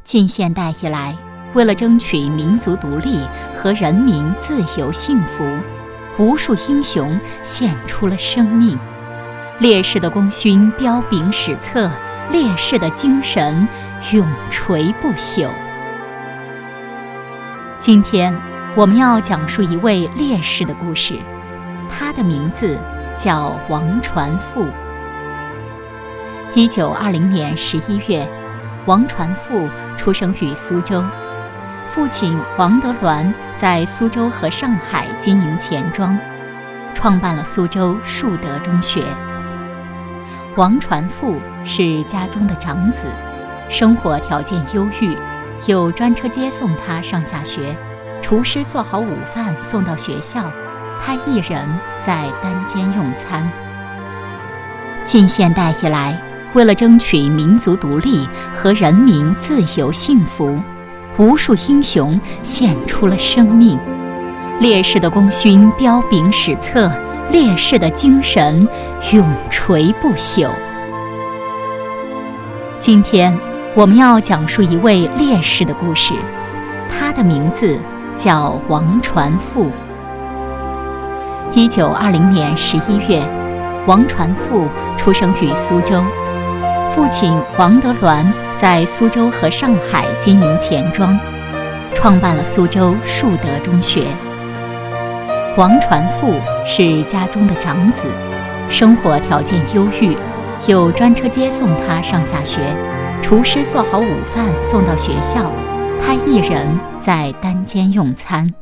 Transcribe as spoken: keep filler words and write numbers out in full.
近现代以来，为了争取民族独立和人民自由幸福，无数英雄献出了生命。烈士的功勋彪炳史册，烈士的精神永垂不朽。今天我们要讲述一位烈士的故事，他的名字叫王传富。一九二零年十一月，王传富出生于苏州，父亲王德銮在苏州和上海经营钱庄，创办了苏州树德中学。王传富是家中的长子，生活条件优裕，有专车接送他上下学，厨师做好午饭送到学校，他一人在单间用餐。近现代以来，为了争取民族独立和人民自由幸福，无数英雄献出了生命。烈士的功勋彪炳史册，烈士的精神永垂不朽。今天我们要讲述一位烈士的故事，他的名字叫王传富。一九二零年十一月，王传富出生于苏州，父亲王德銮在苏州和上海经营钱庄，创办了苏州树德中学。王传富是家中的长子，生活条件优裕，有专车接送他上下学，厨师做好午饭送到学校，他一人在单间用餐。